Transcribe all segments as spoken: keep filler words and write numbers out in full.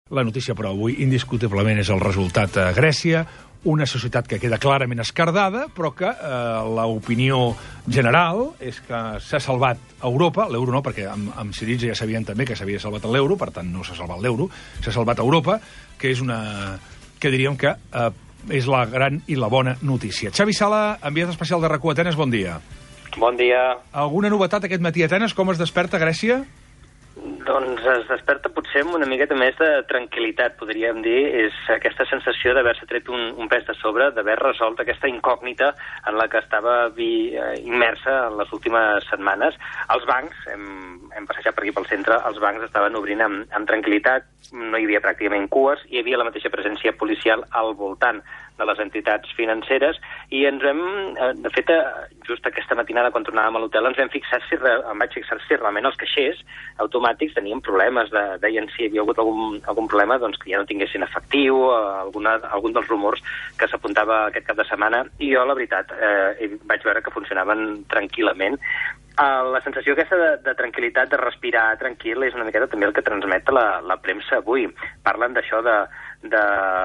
La notícia, però, avui indiscutiblement és el resultat a Grècia, una societat que queda clarament esquerdada, però que eh, l'opinió general és que s'ha salvat Europa, l'euro no, perquè amb, amb Syriza ja sabien també que s'havia salvat l'euro, per tant no s'ha salvat l'euro, s'ha salvat Europa, que és una... que diríem que eh, és la gran i la bona notícia. Xavi Sala, enviat especial de RAC u a Atenes, bon dia. Bon dia. Alguna novetat aquest matí a Atenes? Com es desperta Grècia? Doncs es desperta potser amb una miqueta més de tranquil·litat, podríem dir. És aquesta sensació d'haver-se tret un, un pes de sobre, d'haver resolt aquesta incògnita en la que estava vi, eh, immersa en les últimes setmanes. Els bancs, hem, hem passejat per aquí pel centre, els bancs estaven obrint amb, amb tranquil·litat, no hi havia pràcticament cues, hi havia la mateixa presència policial al voltant de les entitats financeres, i ens vam, de fet, just aquesta matinada quan tornàvem a l'hotel, ens vam fixar si, em vaig fixar si realment els caixers automàtics tenien problemes, de, deien si hi havia hagut algun, algun problema, doncs que ja no tinguessin efectiu, alguna, algun dels rumors que s'apuntava aquest cap de setmana, i jo, la veritat, eh, vaig veure que funcionaven tranquil·lament. Uh, la sensació aquesta de, de tranquil·litat, de respirar tranquil, és una miqueta també el que transmet la, la premsa avui. Parlen d'això de, de,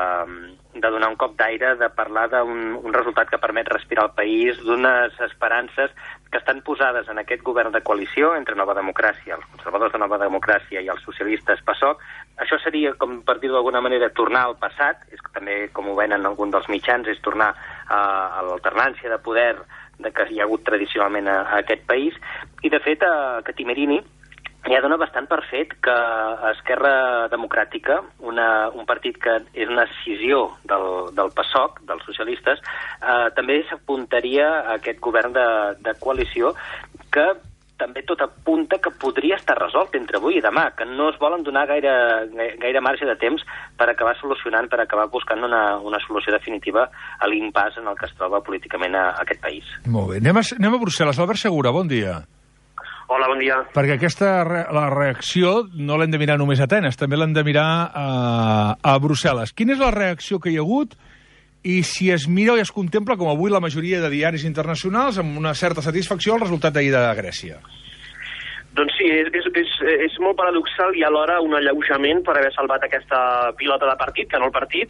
de donar un cop d'aire, de parlar d'un un resultat que permet respirar el país, d'unes esperances que estan posades en aquest govern de coalició entre Nova Democràcia, els conservadors de Nova Democràcia i els socialistes PASOK. Això seria, com per dir-ho d'alguna manera, tornar al passat, és que també, com ho ven en algun dels mitjans, és tornar a, a l'alternància de poder de que hi ha hagut tradicionalment a, a aquest país, i de fet a Catimerini ja dona bastant per fet que Esquerra Democràtica, una, un partit que és una escissió del, del PASOK, dels socialistes, eh, també s'apuntaria a aquest govern de, de coalició, que també tot apunta que podria estar resolt entre avui i demà, que no es volen donar gaire, gaire marge de temps per acabar solucionant, per acabar buscant una, una solució definitiva a l'impàs en el que es troba políticament a, a aquest país. Molt bé. Anem a, anem a Brussel·les. Albert Segura, bon dia. Hola, bon dia. Perquè aquesta la reacció no l'hem de mirar només a Atenes, també l'hem de mirar a, a Brussel·les. Quina és la reacció que hi ha hagut i si es mira o es contempla, com avui la majoria de diaris internacionals, amb una certa satisfacció el resultat d'ahir de Grècia? Doncs sí, és, és, és, és molt paradoxal i alhora un alleujament per haver salvat aquesta pilota de partit, que no el partit,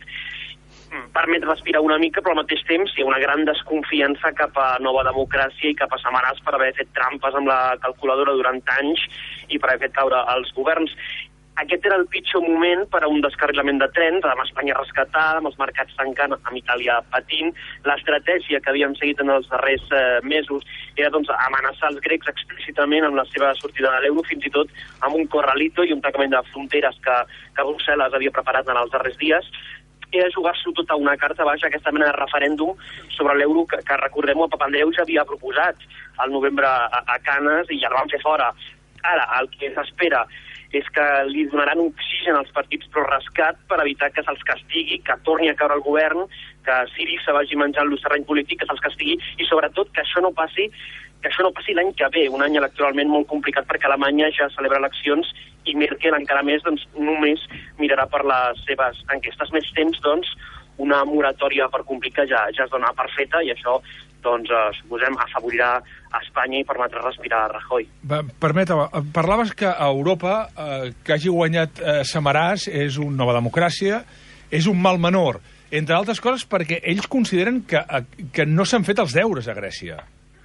permet respirar una mica, però al mateix temps hi ha una gran desconfiança cap a Nova Democràcia i cap a Samaras per haver fet trampes amb la calculadora durant anys i per haver fet caure els governs. Aquest era el pitjor moment per a un descarrilament de trens, amb Espanya rescatada, amb els mercats tancant, amb Itàlia patint. L'estratègia que havíem seguit en els darrers eh, mesos era doncs, amenaçar els grecs explícitament amb la seva sortida de l'euro, fins i tot amb un corralito i un tancament de fronteres que, que Brussel·les havia preparat en els darrers dies. Era jugar-s'ho tota una carta baixa, aquesta mena de referèndum sobre l'euro que, que recordem-ho, el Papandreou ja havia proposat al novembre a, a Canes i ja el van fer fora. Ara, el que s'espera és que li donaran oxigen als partits pro rescat per evitar que se'ls castigui, que torni a caure el govern, que Syriza vagi menjant el terreny polític, que se'ls castigui, i sobretot que això no passi que això no passi l'any que ve, un any electoralment molt complicat perquè Alemanya ja celebra eleccions i Merkel encara més doncs, només mirarà per les seves enquestes. Més temps, doncs, una moratòria per complir que ja, ja es dona per feta i això doncs, eh, suposem, afavorirà a Espanya i permetrà respirar a Rajoy. Permeta, parlaves que a Europa eh, que hagi guanyat eh, Samaras és una Nova Democràcia, és un mal menor, entre altres coses perquè ells consideren que, que no s'han fet els deures a Grècia.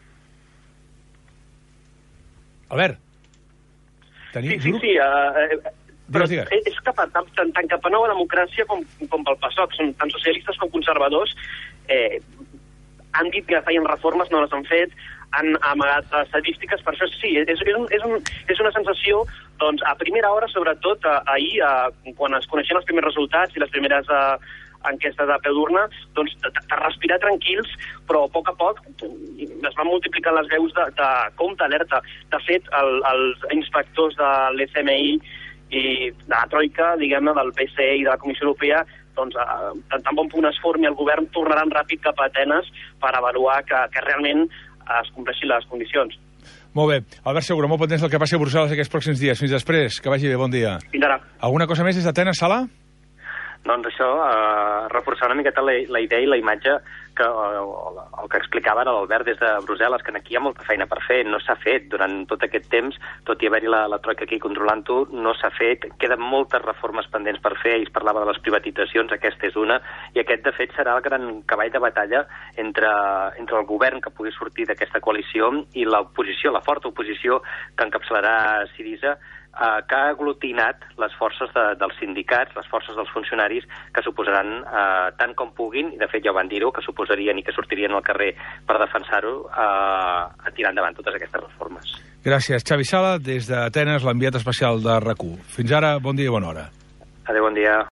Albert? Teniu, sí, sí, sí. Uh, però digues, digues. És cap a, tant, tant cap a Nova Democràcia com, com pel PASOK, són tant socialistes com conservadors, eh, han dit que feien reformes, no les han fet, han amagat estadístiques, per això sí, és, és, un, és, un, és una sensació, doncs, a primera hora, sobretot, a, ahir, a, quan es coneixien els primers resultats i les primeres a, enquestes de peu d'urna, doncs, de, de respirar tranquils, però a poc a poc es van multiplicar les veus de, de compte, alerta. De fet, el, els inspectors de l'F M I i de la Troika, diguem-ne, del B C E i de la Comissió Europea, doncs, tant tan bon punt es formi el govern, tornaran ràpid cap a Atenes per avaluar que, que realment es compleixin les condicions. Molt bé. Albert Segura, molt pendents del que passi a Brussel·les aquests pròxims dies. Fins després. Que vagi bé. Bon dia. Fins ara. Alguna cosa més des d'Atenes, Sala? doncs això, eh, reforçar una miqueta la, la idea i la imatge que el, el que explicava ara l'Albert des de Brussel·les, que aquí hi ha molta feina per fer, no s'ha fet durant tot aquest temps, tot i haver-hi la, la troica aquí controlant-ho, no s'ha fet, queden moltes reformes pendents per fer, i es parlava de les privatitzacions, aquesta és una, i aquest de fet serà el gran cavall de batalla entre, entre el govern que pugui sortir d'aquesta coalició i l'oposició, la forta oposició que encapçalarà Syriza, eh, que ha aglutinat les forces de, dels sindicats, les forces dels funcionaris, que suposaran eh, tant com puguin, i de fet ja ho van dir-ho, que suposarien i que sortirien al carrer per defensar-ho, eh, a tirar endavant totes aquestes reformes. Gràcies, Xavi Sala, des d'Atenes, l'enviat especial de RAC u. Fins ara, bon dia i bona hora. Adéu, bon dia.